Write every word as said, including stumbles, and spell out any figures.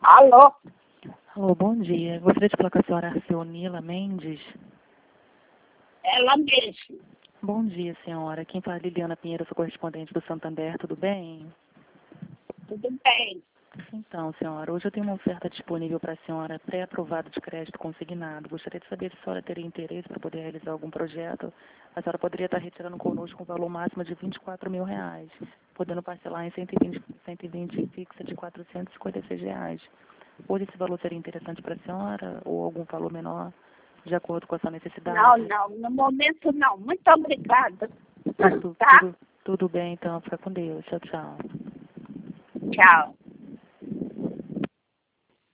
Alô? Alô, bom dia. Gostaria de falar com a senhora Arceonila Mendes. Ela mesmo. Bom dia, senhora. Quem fala é Liliana Pinheiro, sou correspondente do Santander, tudo bem? Tudo bem. Então, senhora, hoje eu tenho uma oferta disponível para a senhora pré-aprovada de crédito consignado. Gostaria de saber se a senhora teria interesse para poder realizar algum projeto. A senhora poderia estar retirando conosco um valor máximo de vinte e quatro mil reais, podendo parcelar em cento e vinte, cento e vinte fixa de quatrocentos e cinquenta e seis reais. Hoje esse valor seria interessante para a senhora ou algum valor menor, de acordo com a sua necessidade? Não, não, no momento não. Muito obrigada. Tudo, Tá? tudo, tudo bem, então. Fica com Deus. Tchau, tchau. Tchau.